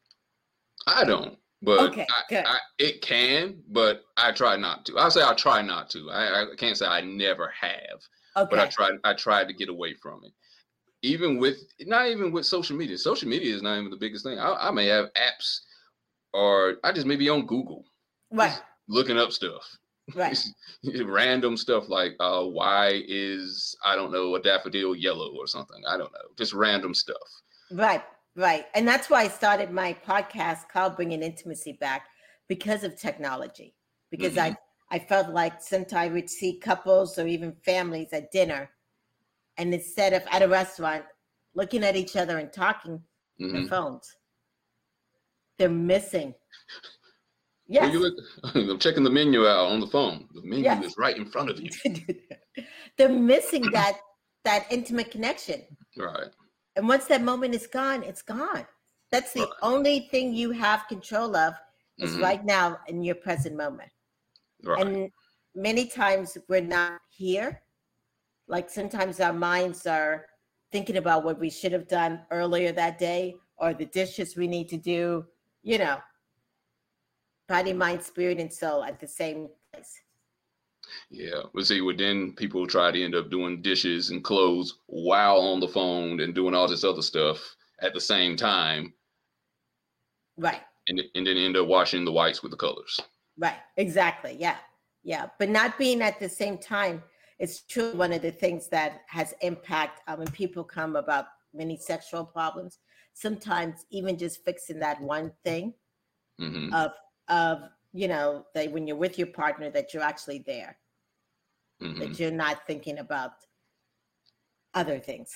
I don't, but Okay, I, good. I, it can, but I try not to. I'll say I try not to. I, I can't say I never have, Okay. but I tried. I tried to get away from it. Even with, not even with social media. Social media is not even the biggest thing. I, I may have apps, or I just may be on Google, Right, just looking up stuff. right. Random stuff like uh, why is, I don't know, a daffodil yellow or something. I don't know. Just random stuff. Right, right. And that's why I started my podcast called Bringing Intimacy Back, because of technology. Because Mhm. I, I felt like sometimes we'd see couples or even families at dinner, and instead of at a restaurant looking at each other and talking, Mhm. their phones. They're missing. Well, Yes. you look, I'm checking the menu out on the phone. The menu Yes. is right in front of you. They're missing that that intimate connection. Right. And once that moment is gone, it's gone. That's the Right. only thing you have control of is Mhm. right now in your present moment. Right. And many times we're not here. Like sometimes our minds are thinking about what we should have done earlier that day or the dishes we need to do, you know, body, mind, spirit, and soul at the same place. Yeah. But see, well, then people try to end up doing dishes and clothes while on the phone and doing all this other stuff at the same time, Right. and, and then end up washing the whites with the colors. Right. Exactly. Yeah. Yeah. But not being at the same time is truly one of the things that has impact uh, when people come about many sexual problems. Sometimes even just fixing that one thing Hmm. of of you know that when you're with your partner that you're actually there, Hmm. that you're not thinking about other things.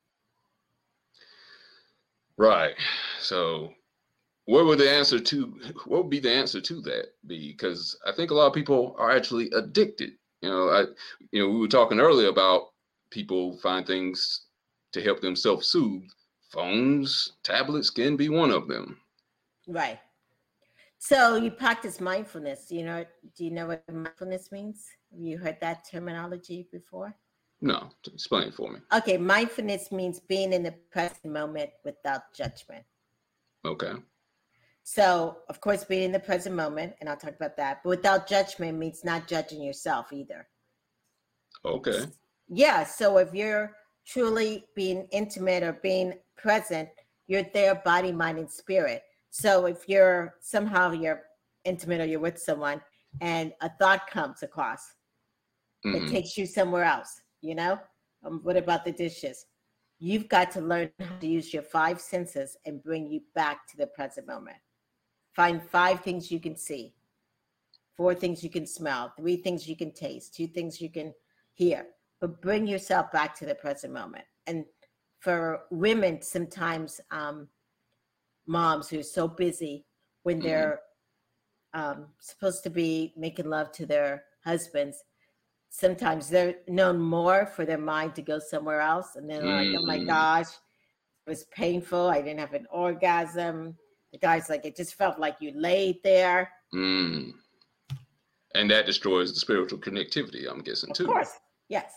Right. So what would the answer to, what would be the answer to that be? Because I think a lot of people are actually addicted. You know, I, you know, we were talking earlier about people find things to help them self-soothe. Phones, tablets can be one of them. Right. So you practice mindfulness. You know, do you know what mindfulness means? Have you heard that terminology before? No, explain it for me. Okay, mindfulness means being in the present moment without judgment. Okay. So, of course, being in the present moment, and I'll talk about that, but without judgment means not judging yourself either. Okay. Yeah, so if you're truly being intimate or being present, you're there, body, mind, and spirit. So if you're somehow you're intimate or you're with someone and a thought comes across, Mhm. it takes you somewhere else, you know? Um, what about the dishes? You've got to learn how to use your five senses and bring you back to the present moment. Find five things you can see, four things you can smell, three things you can taste, two things you can hear, but bring yourself back to the present moment. And for women, sometimes um, moms who are so busy when Mm-hmm. they're um, supposed to be making love to their husbands, sometimes they're known more for their mind to go somewhere else. And they're like, oh my Mm. gosh, it was painful. I didn't have an orgasm. The guy's like, it just felt like you laid there. Mm. And that destroys the spiritual connectivity, I'm guessing, Of too. course. Yes.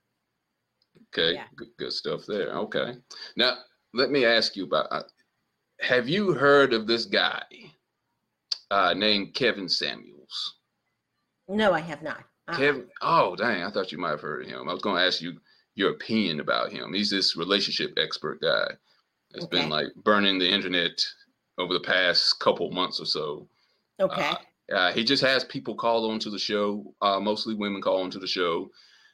Okay, Yeah. good, good stuff there. Okay. Now, let me ask you about, uh, have you heard of this guy uh, named Kevin Samuels? No, I have not. Uh-uh. Kevin, oh, dang, I thought you might have heard of him. I was going to ask you your opinion about him. He's this relationship expert guy that's Okay. been like burning the internet over the past couple months or so. Okay. Uh, uh, he just has people call onto the show, uh, mostly women call onto the show,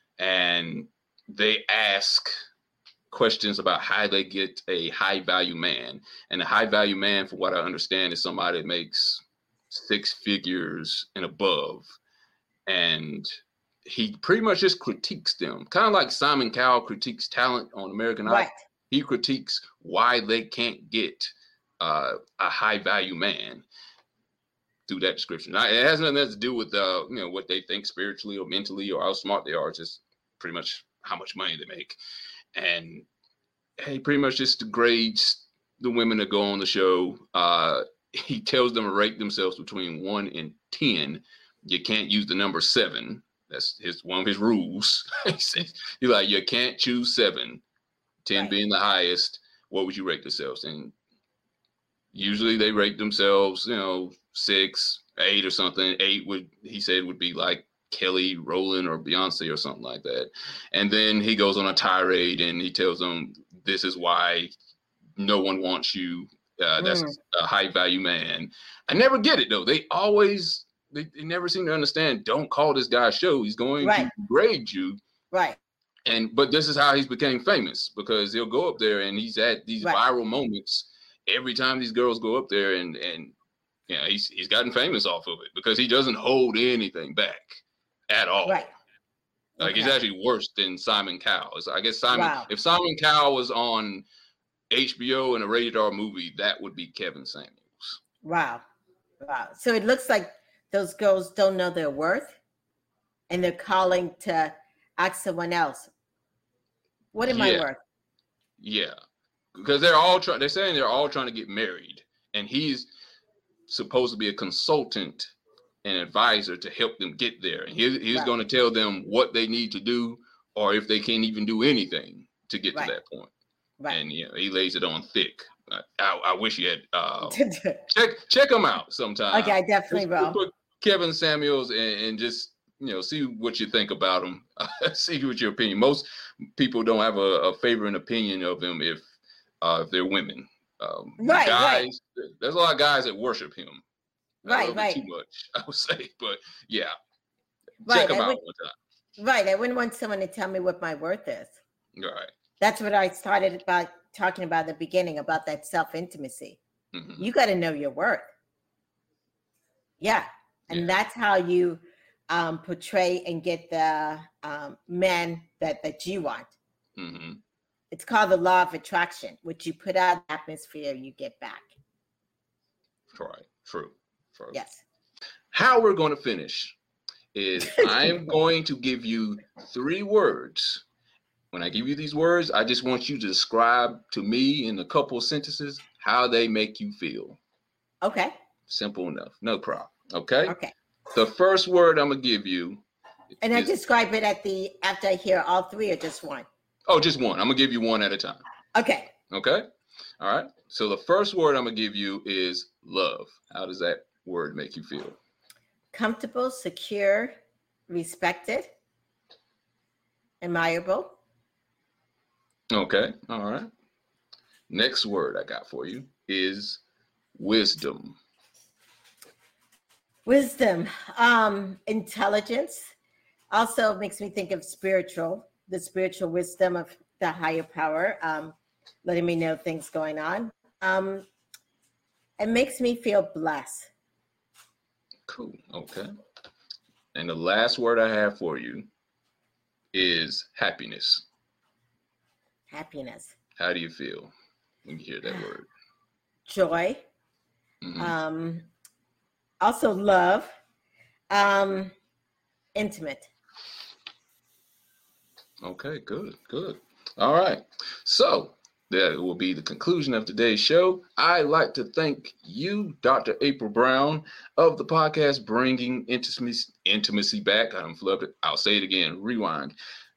and they ask questions about how they get a high value man. And a high value man, for what I understand, is somebody that makes six figures and above. And he pretty much just critiques them, kind of like Simon Cowell critiques talent on American Idol. Right. He critiques why they can't get uh, a high value man through that description. Now, it has nothing to do with uh, you know, what they think spiritually or mentally or how smart they are. It's just pretty much how much money they make. And he pretty much just degrades the women that go on the show. Uh, he tells them to rate themselves between one and ten. You can't use the number seven. That's his one of his rules. he says, he's like, you can't choose seven, ten Right. being the highest. What would you rate themselves? And usually they rate themselves, you know, six, eight or something. Eight would, he said, would be like Kelly Rowland or Beyonce or something like that. And then he goes on a tirade and he tells them, this is why no one wants you. Uh, that's Mm. a high value man. I never get it though. They always, they, they never seem to understand. Don't call this guy a show. He's going Right. to grade you. Right. And but this is how he's became famous, because he'll go up there and he's at these Right. viral moments every time these girls go up there, and and you know, he's he's gotten famous off of it because he doesn't hold anything back at all. Right. Like he's Okay. actually worse than Simon Cowell. So I guess Simon, Wow. if Simon Cowell was on H B O in a rated R movie, that would be Kevin Samuels. Wow. Wow. So it looks like those girls don't know their worth and they're calling to ask someone else, what am I Yeah. worth? Yeah, because they're all trying. They're saying they're all trying to get married, and he's supposed to be a consultant and advisor to help them get there. And he, he's Right. going to tell them what they need to do, or if they can't even do anything to get Right. to that point. Right. And you know, he lays it on thick. I, I, I wish you had uh, check check him out sometime. Okay, I definitely Just will. put Kevin Samuels and, and just you know see what you think about him. See what your opinion. Most people don't have a, a favorite opinion of him if uh, if they're women. Um, Right, guys, right. there's a lot of guys that worship him. A Right, little bit right. Too much, I would say, but yeah, Right. check him I out would, one time. right. I wouldn't want someone to tell me what my worth is. All right. That's what I started about talking about at the beginning about that self-intimacy. Mhm. You got to know your worth. Yeah. And Yeah. that's how you um, portray and get the um, men that, that you want. Mhm. It's called the law of attraction. What you put out in the atmosphere, you get back. Right. True. True. Yes. How we're going to finish is I'm going to give you three words. When I give you these words, I just want you to describe to me in a couple of sentences how they make you feel. Okay. Simple enough. No problem. Okay. Okay. The first word I'm going to give you. And I is- describe it at the after I hear all three or just one. Oh, just one. I'm going to give you one at a time. Okay. Okay. All right. So the first word I'm going to give you is love. How does that word make you feel? Comfortable, secure, respected, admirable. Okay. All right. Next word I got for you is wisdom. Wisdom, um, intelligence. Also makes me think of spiritual, the spiritual wisdom of the higher power, um, letting me know things going on. Um, it makes me feel blessed. Cool. Okay. And the last word I have for you is happiness. Happiness, How do you feel when you hear that word? joy, Mhm. um, also love, um, intimate. Okay, good, good. All right. So that will be the conclusion of today's show. I'd like to thank you, Doctor April Brown, of the podcast Bringing Intimacy, Intimacy Back. I'm flubbed it. I'll say it again. Rewind.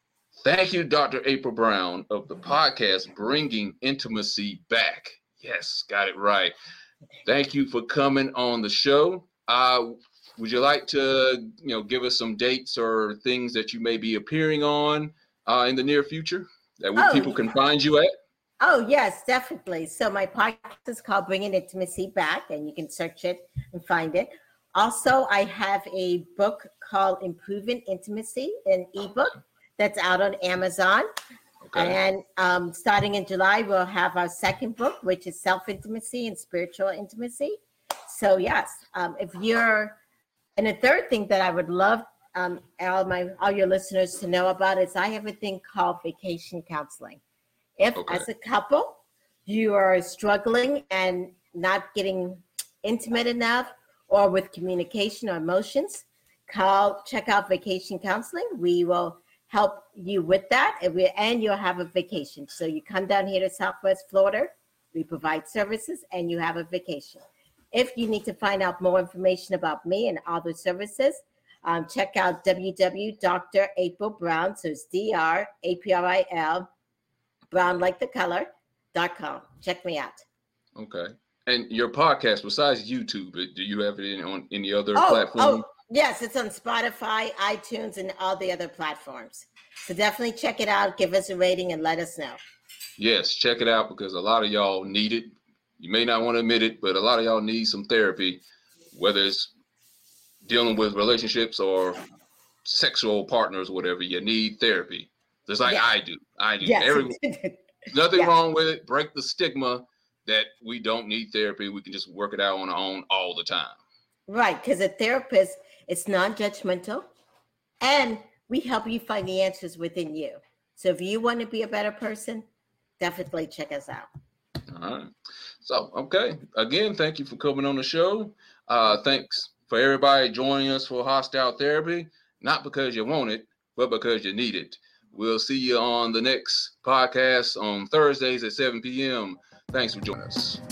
Thank you, Doctor April Brown, of the podcast Bringing Intimacy Back. Yes, got it right. Thank you for coming on the show. Uh, would you like to, you know, give us some dates or things that you may be appearing on uh, in the near future that we, Oh, people can find you at? Oh, yes, definitely. So my podcast is called Bringing Intimacy Back, and you can search it and find it. Also, I have a book called Improving Intimacy, an ebook that's out on Amazon. Okay. And um, starting in July, we'll have our second book, which is Self-Intimacy and Spiritual Intimacy. So, yes, um, if you're, and the third thing that I would love um, all my all your listeners to know about is I have a thing called vacation counseling. If, okay. as a couple, you are struggling and not getting intimate enough or with communication or emotions, call, check out Vacation Counseling. We will help you with that, and, we, and you'll have a vacation. So you come down here to Southwest Florida, we provide services, and you have a vacation. If you need to find out more information about me and other services, um, check out w w w dot Doctor April Brown, so it's D R A P R I L, Brown like the color, dot com. Check me out. Okay. And your podcast, besides YouTube, do you have it in, on any other oh, platform? Oh, yes, it's on Spotify, iTunes, and all the other platforms. So definitely check it out, give us a rating, and let us know. Yes, check it out because a lot of y'all need it. You may not want to admit it, but a lot of y'all need some therapy, whether it's dealing with relationships or sexual partners, whatever. You need therapy. Just like yes. I do. I do. Yes. Everyone, nothing yes. wrong with it. Break the stigma that we don't need therapy. We can just work it out on our own all the time. Right, because a therapist, it's non-judgmental, and we help you find the answers within you. So if you want to be a better person, definitely check us out. All right. So, okay. Again, thank you for coming on the show. Uh, thanks for everybody joining us for Hostile Therapy, not because you want it, but because you need it. We'll see you on the next podcast on Thursdays at seven p.m. Thanks for joining us.